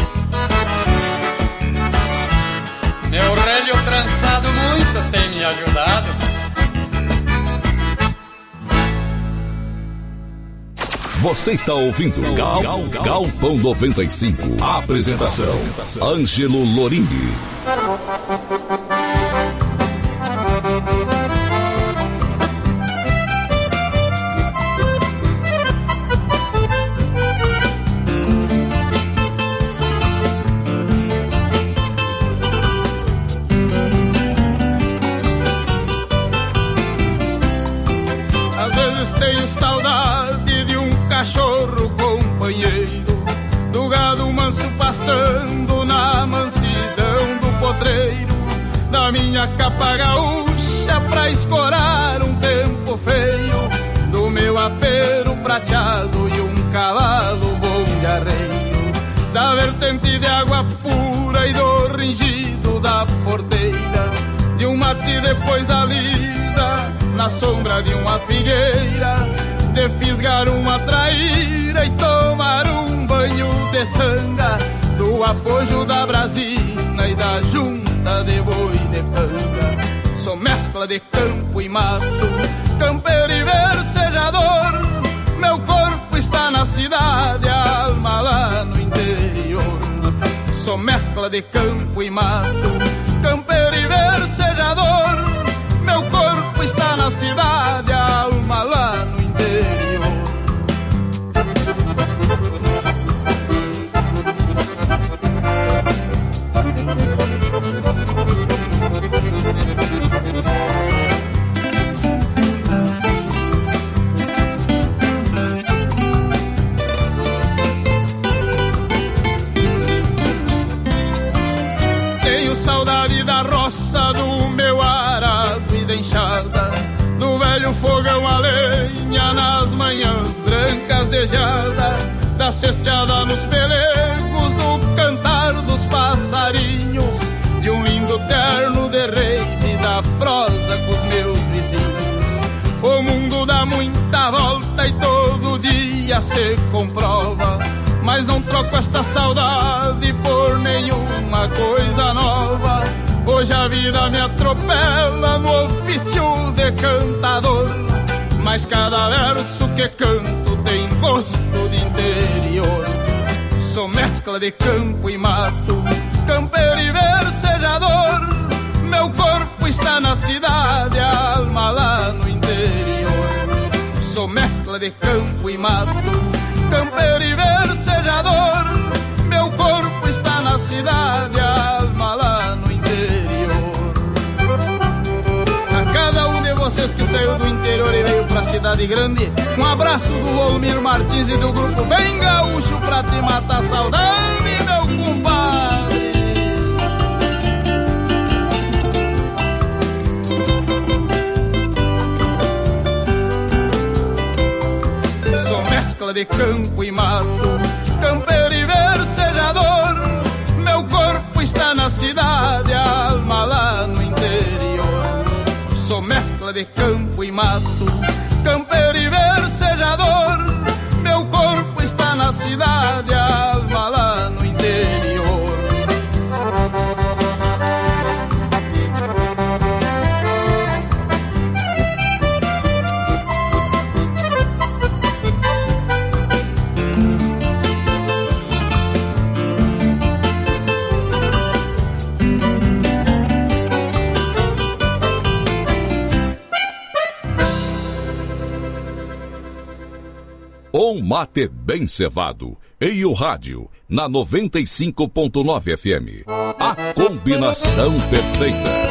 Speaker 3: Meu relho trançado muito tem me ajudado.
Speaker 2: Você está ouvindo Gal, Gal, Galpão noventa e cinco. Apresentação: Ângelo Lorini.
Speaker 4: Tenho saudade de um cachorro companheiro, do gado manso pastando na mansidão do potreiro, da minha capa gaúcha pra escorar um tempo feio, meu apero prateado e um cavalo bom de arreio, da vertente de água pura e do ringido da porteira, de um mate depois da lida, na sombra de uma figueira, de fisgar uma traíra e tomar um banho de sanga, do apojo da brasina e da junta de boi de canga. Sou mescla de campo e mato, campeiro e versejador. Meu corpo está na cidade, a alma lá no interior. Sou mescla de campo e mato, campeiro e versejador. Meu corpo está na cidade, a alma lá no interior. Tenho saudade da roça, do meu arado e da enxada, do velho fogão a lenha nas manhãs brancas de gelada, da cesteada nos pelegos, do cantar dos passarinhos, de um lindo terno de reis e da prosa com os meus vizinhos. O mundo dá muita volta e todo dia se comprova, mas não troco esta saudade por nenhuma coisa nova. Hoje a vida me atropela no ofício de cantador, mas cada verso que canto tem gosto de interior. Sou mescla de campo e mato, campeiro e versejador. Meu corpo está na cidade, a alma lá no interior. Sou mescla de campo e mato, campeiro e versejador. Meu corpo está na cidade, a alma lá no interior. A cada um de vocês que saiu do interior e veio pra cidade grande, um abraço do Volmir Martins e do grupo Bem Gaúcho pra te matar a saudade, meu compadre. Sou mescla de campo e mato, campeiro e versejador. Meu corpo está na cidade, a alma lá no interior. Sou mescla de campo e mato, campeiro e versejador. Meu corpo está na cidade, a alma lá no interior.
Speaker 6: Um mate bem cevado e o rádio na noventa e cinco ponto nove F M. A combinação perfeita.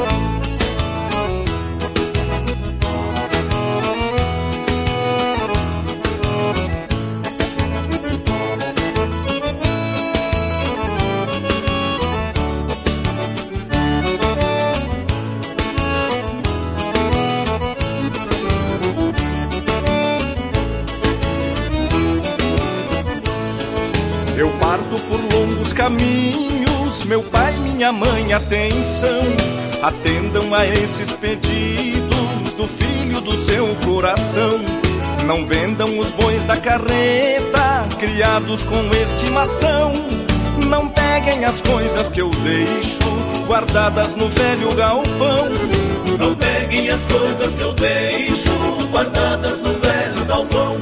Speaker 8: Eu parto por longos caminhos, meu pai e minha mãe, atenção, atendam a esses pedidos do filho do seu coração. Não vendam os bois da carreta, criados com estimação. Não peguem as coisas que eu deixo, guardadas no velho galpão.
Speaker 23: Não peguem as coisas que eu deixo, guardadas no velho galpão.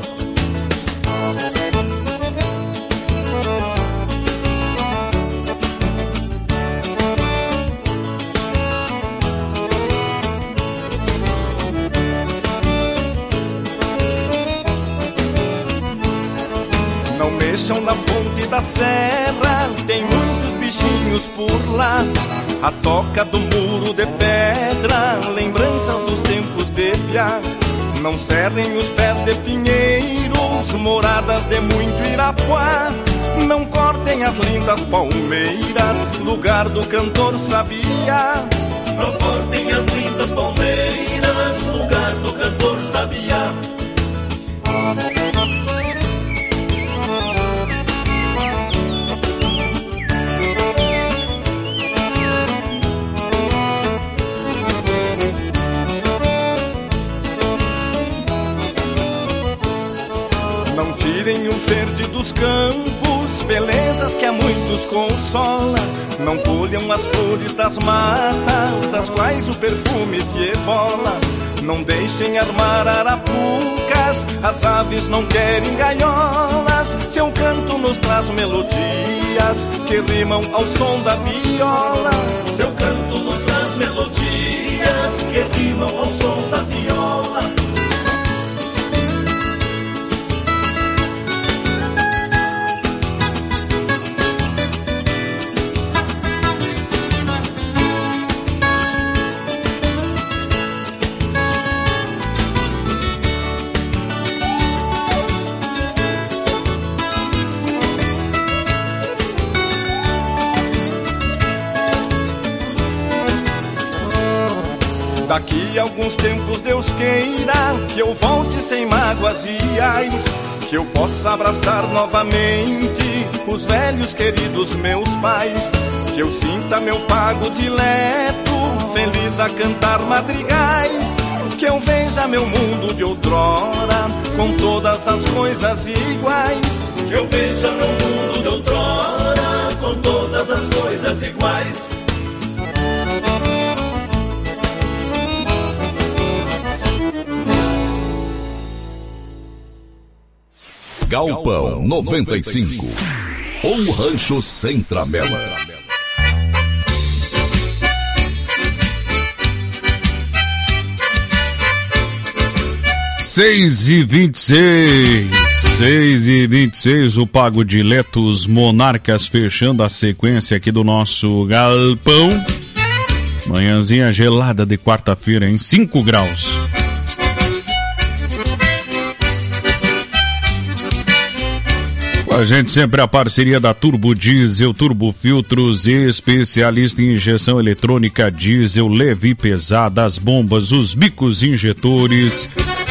Speaker 8: Mexam na fonte da serra, tem muitos bichinhos por lá. A toca do muro de pedra, lembranças dos tempos de piá. Não cerrem os pés de pinheiros, moradas de muito Irapuá. Não cortem as lindas palmeiras, lugar do cantor Sabiá.
Speaker 23: Não cortem as lindas palmeiras, lugar do cantor Sabiá.
Speaker 8: muitos consola, não colham as flores das matas, das quais o perfume se evola. Não deixem armar arapucas, as aves não querem gaiolas. Seu canto nos traz melodias que rimam ao som da viola.
Speaker 23: Seu canto nos traz melodias que rimam ao som da viola.
Speaker 8: Daqui a alguns tempos Deus queira que eu volte sem mágoas e ais, que eu possa abraçar novamente os velhos queridos meus pais, que eu sinta meu pago dileto, feliz a cantar madrigais, que eu veja meu mundo de outrora com todas as coisas iguais,
Speaker 23: que eu veja meu mundo de outrora com todas as coisas iguais.
Speaker 6: Galpão noventa e cinco, um rancho sem tramela.
Speaker 10: Seis e vinte e seis, seis e vinte e seis, o Pago Dileto, os Monarcas fechando a sequência aqui do nosso galpão. Manhãzinha gelada de quarta-feira em cinco graus. A gente sempre a parceria da Turbo Diesel, Turbo Filtros, especialista em injeção eletrônica diesel, leve e pesada, as bombas, os bicos injetores.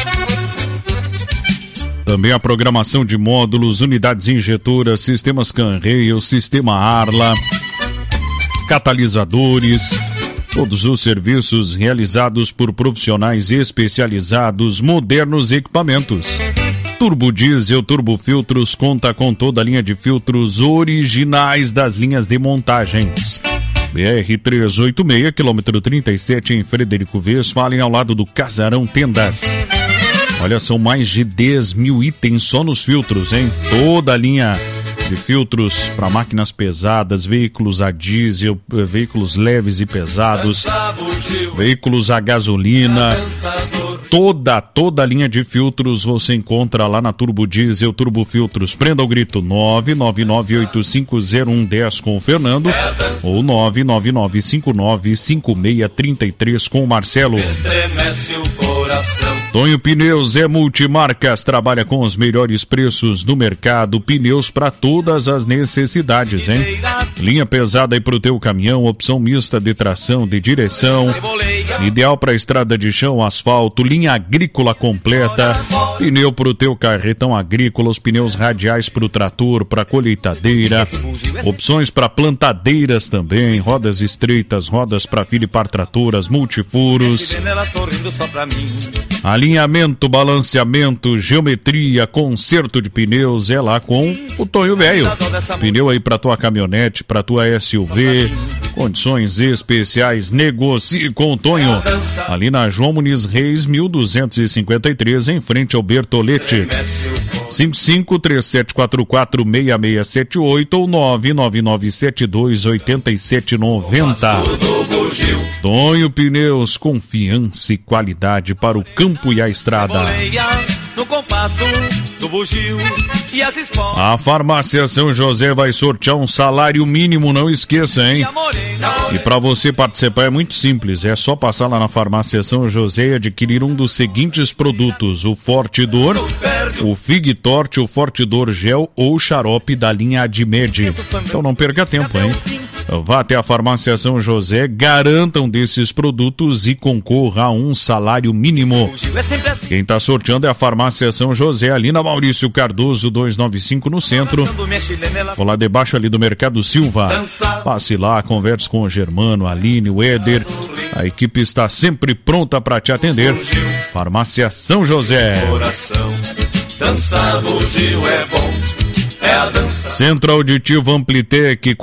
Speaker 10: Também a programação de módulos, unidades injetoras, sistemas Canreio, sistema Arla, catalisadores. Todos os serviços realizados por profissionais especializados, modernos equipamentos. Turbo Diesel, Turbo Filtros conta com toda a linha de filtros originais das linhas de montagens. B R trezentos e oitenta e seis, quilômetro trinta e sete, em Frederico Westphalen, ao lado do Casarão Tendas. Olha, são mais de dez mil itens só nos filtros, hein? Toda a linha de filtros para máquinas pesadas, veículos a diesel, veículos leves e pesados, veículos a gasolina. Toda, toda a linha de filtros você encontra lá na Turbo Diesel, Turbo Filtros. Prenda o grito nove nove nove oito cinco zero um um zero com o Fernando ou nove nove nove cinco nove cinco seis três três com o Marcelo.
Speaker 23: Estremece o coração.
Speaker 10: Tonho Pneus é multimarcas, trabalha com os melhores preços do mercado, pneus para todas as necessidades, hein? Linha pesada aí pro teu caminhão, opção mista de tração, de direção, ideal para estrada de chão, asfalto, linha agrícola completa, pneu pro teu carretão agrícola, os pneus radiais pro trator, pra colheitadeira, opções para plantadeiras também, rodas estreitas, rodas para filipar tratoras, multifuros. Alinhamento, balanceamento, geometria, conserto de pneus é lá com o Tonho Velho. Pneu aí pra tua caminhonete, pra tua S U V, condições especiais, negocie com o Tonho. Ali na João Muniz Reis, mil duzentos e cinquenta e três, em frente ao Bertolete. cinco cinco três sete quatro quatro seis seis sete oito ou nove nove nove sete dois oito sete nove zero. Tonho Pneus, confiança e qualidade para o campo e a estrada.
Speaker 23: No compasso do bugio e as esporas.
Speaker 10: A Farmácia São José vai sortear um salário mínimo, não esqueça, hein? E para você participar é muito simples, é só passar lá na Farmácia São José e adquirir um dos seguintes produtos: o Forte Dor, o Fig Torte, o Forte Dor Gel ou xarope da linha Admed. Então não perca tempo, hein? Vá até a Farmácia São José, garantam desses produtos e concorra a um salário mínimo. Quem está sorteando é a Farmácia São José, ali na Maurício Cardoso duzentos e noventa e cinco, no centro. Vou lá debaixo ali do Mercado Silva. Passe lá, converse com o Germano, a Aline, o Éder. A equipe está sempre pronta para te atender. Farmácia São José.
Speaker 23: Dançar bugio é bom. é a dança.
Speaker 10: Centro Auditivo Amplitec,